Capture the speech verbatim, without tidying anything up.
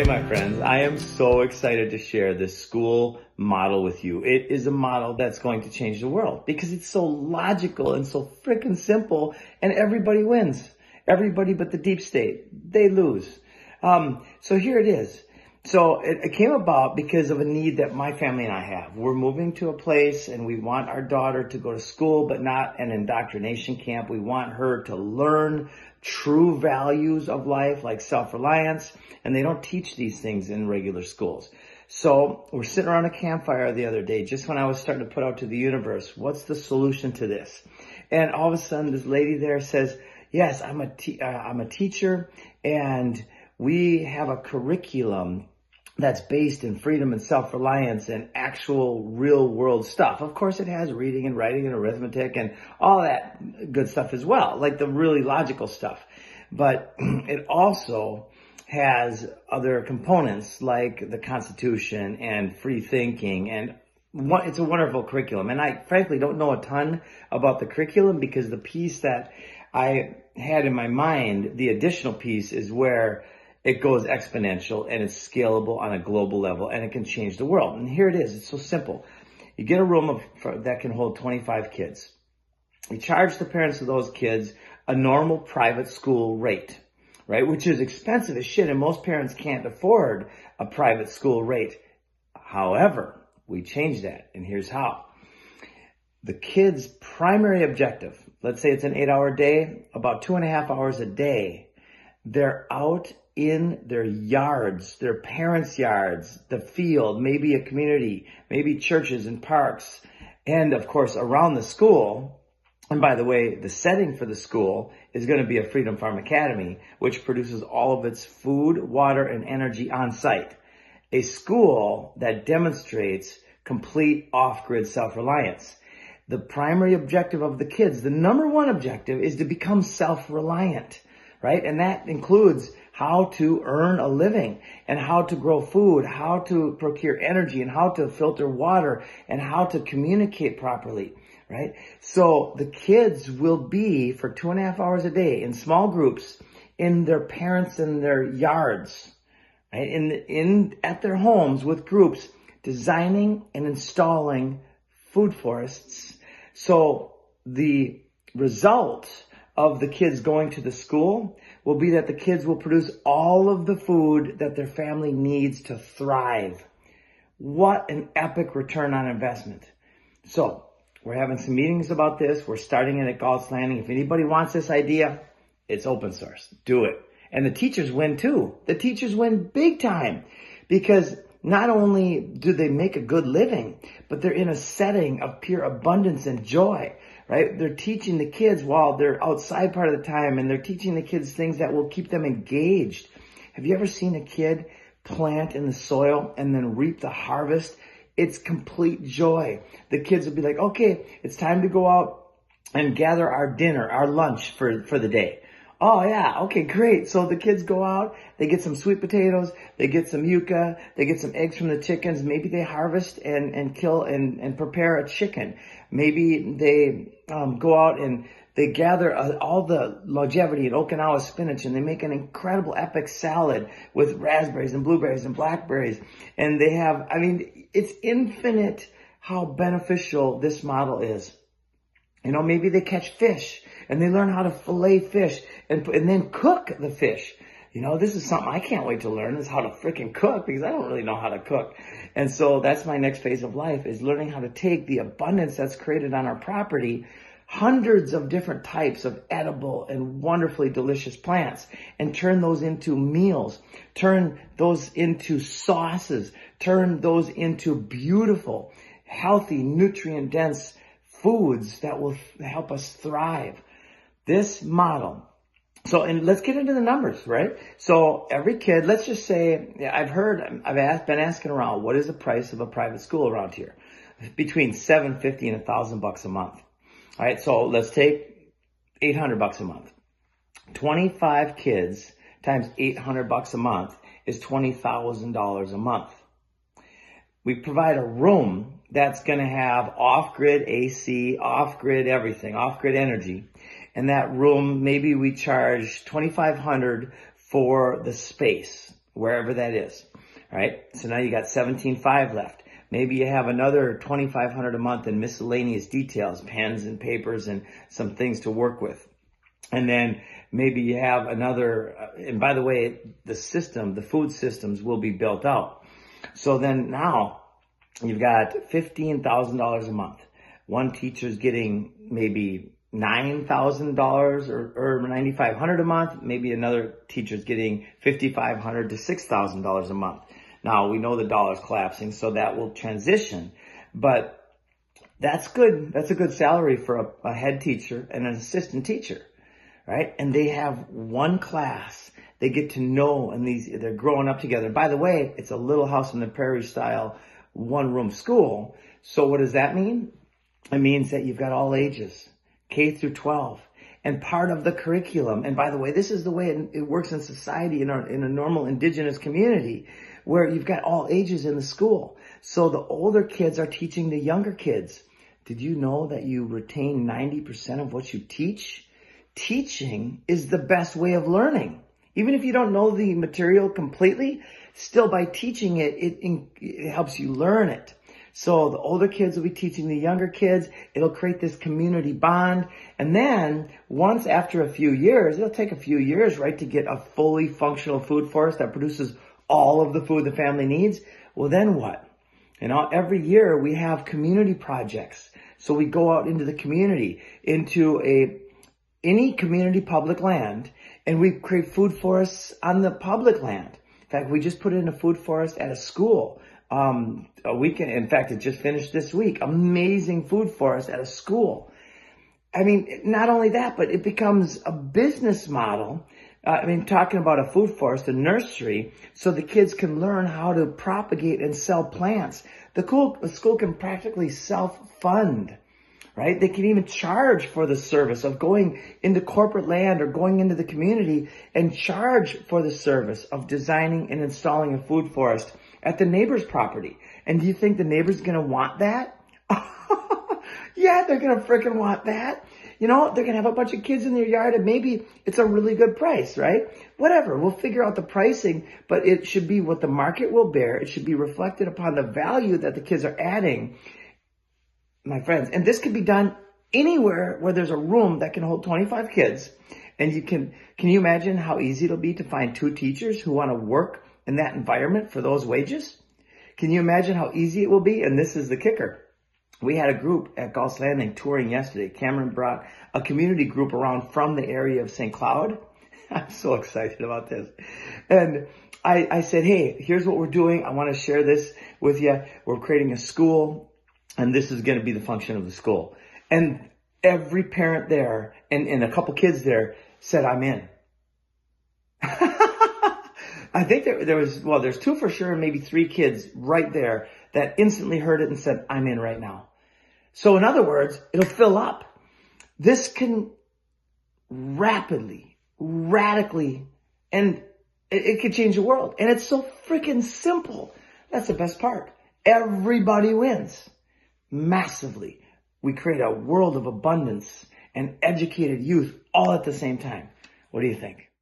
my friends, I am so excited to share this school model with you. It is a model that's going to change the world because it's so logical and so freaking simple, and everybody wins. Everybody but the deep state, they lose. Um, so here it is. So it, it came about because of a need that my family and I have. We're moving to a place and we want our daughter to go to school, but not an indoctrination camp. We want her to learn true values of life like self-reliance, and they don't teach these things in regular schools. So we're sitting around a campfire the other day, just when I was starting to put out to the universe, what's the solution to this? And all of a sudden this lady there says, yes, I'm a, te- uh, I'm a teacher, and we have a curriculum that's based in freedom and self-reliance and actual real world stuff. Of course, it has reading and writing and arithmetic and all that good stuff as well, like the really logical stuff. But it also has other components like the Constitution and free thinking, and it's a wonderful curriculum. And I frankly don't know a ton about the curriculum because the piece that I had in my mind, the additional piece, is where it goes exponential and it's scalable on a global level, and it can change the world. And here it is. It's so simple. You get a room of, for, that can hold twenty-five kids. You charge the parents of those kids a normal private school rate, right? Which is expensive as shit, and most parents can't afford a private school rate. However, we change that, and here's how. The kids' primary objective, let's say it's an eight-hour day, about two and a half hours a day, they're out in their yards, their parents' yards, the field, maybe a community, maybe churches and parks, and of course around the school. And by the way, the setting for the school is going to be a Freedom Farm Academy, which produces all of its food, water, and energy on site. A school that demonstrates complete off-grid self-reliance. The primary objective of the kids, the number one objective, is to become self-reliant, right? And that includes how to earn a living and how to grow food, how to procure energy, and how to filter water, and how to communicate properly, right? So the kids will be for two and a half hours a day in small groups in their parents' and their yards, right? In, in, at their homes with groups, designing and installing food forests. So the result of the kids going to the school will be that the kids will produce all of the food that their family needs to thrive. What an epic return on investment. So we're having some meetings about this. We're starting it at Galt's Landing. If anybody wants this idea, it's open source. Do it. And the teachers win too. The teachers win big time, because not only do they make a good living, but they're in a setting of pure abundance and joy. Right? They're teaching the kids while they're outside part of the time, and they're teaching the kids things that will keep them engaged. Have you ever seen a kid plant in the soil and then reap the harvest? It's complete joy. The kids will be like, okay, it's time to go out and gather our dinner, our lunch for, for the day. Oh yeah, okay, great. So the kids go out, they get some sweet potatoes, they get some yucca, they get some eggs from the chickens. Maybe they harvest and, and kill and, and prepare a chicken. Maybe they um, go out and they gather uh, all the longevity and Okinawa spinach, and they make an incredible epic salad with raspberries and blueberries and blackberries. And they have, I mean, it's infinite how beneficial this model is. You know, maybe they catch fish and they learn how to fillet fish and, and then cook the fish. You know, this is something I can't wait to learn, is how to freaking cook, because I don't really know how to cook. And so that's my next phase of life, is learning how to take the abundance that's created on our property, hundreds of different types of edible and wonderfully delicious plants, and turn those into meals, turn those into sauces, turn those into beautiful, healthy, nutrient-dense foods that will help us thrive. This model. So, and let's get into the numbers, right? So every kid, let's just say, I've heard, I've asked, been asking around, what is the price of a private school around here? Between seven hundred fifty and a thousand bucks a month. All right. So let's take eight hundred bucks a month. twenty-five kids times eight hundred bucks a month is twenty thousand dollars a month. We provide a room that's going to have off-grid A C, off-grid everything, off-grid energy. And that room, maybe we charge twenty-five hundred dollars for the space. wherever that is. All right. So now you got seventeen five left. Maybe you have another twenty-five hundred a month in miscellaneous details, pens and papers and some things to work with. And then maybe you have another, uh, and by the way, the system, the food systems will be built out. So then now you've got fifteen thousand dollars a month. One teacher's getting maybe nine thousand dollars or, or nine thousand five hundred dollars a month. Maybe another teacher's getting five thousand five hundred dollars to six thousand dollars a month. Now we know the dollar's collapsing, so that will transition, but that's good. That's a good salary for a, a head teacher and an assistant teacher, right? And they have one class. They get to know, and these, they're growing up together. And by the way, it's a Little House on the Prairie style one room school. So what does that mean? It means that you've got all ages, K through twelve. And part of the curriculum, and by the way, this is the way it, it works in society, in, our, in a normal indigenous community, where you've got all ages in the school. So the older kids are teaching the younger kids. Did you know that you retain ninety percent of what you teach? Teaching is the best way of learning. Even if you don't know the material completely, still by teaching it, it, it helps you learn it. So the older kids will be teaching the younger kids. It'll create this community bond. And then once after a few years, it'll take a few years, right, to get a fully functional food forest that produces all of the food the family needs. Well, then what? You know, every year we have community projects. So we go out into the community, into a any community public land, and we create food forests on the public land. In fact, we just put in a food forest at a school. Um, a weekend, in fact, it just finished this week. Amazing food forest at a school. I mean, not only that, but it becomes a business model. Uh, I mean, talking about a food forest, a nursery, so the kids can learn how to propagate and sell plants. The, cool, the school can practically self-fund, right? They can even charge for the service of going into corporate land or going into the community and charge for the service of designing and installing a food forest at the neighbor's property. And do you think the neighbor's going to want that? Yeah, they're going to freaking want that. You know, they're going to have a bunch of kids in their yard and maybe it's a really good price, right? Whatever, we'll figure out the pricing, but it should be what the market will bear. It should be reflected upon the value that the kids are adding, my friends. And this can be done anywhere where there's a room that can hold twenty-five kids. And you can, can you imagine how easy it'll be to find two teachers who want to work in that environment for those wages? Can you imagine how easy it will be? And this is the kicker. We had a group at Gulf's Landing touring yesterday. Cameron brought a community group around from the area of Saint Cloud. I'm so excited about this. And I, I said, hey, here's what we're doing. I want to share this with you. We're creating a school, and this is going to be the function of the school. And every parent there and, and a couple kids there said, I'm in. I think there, there was, well, there's two for sure, and maybe three kids right there that instantly heard it and said, I'm in right now. So in other words, it'll fill up. This can rapidly, radically, and it, it could change the world. And it's so freaking simple. That's the best part. Everybody wins massively. We create a world of abundance and educated youth all at the same time. What do you think?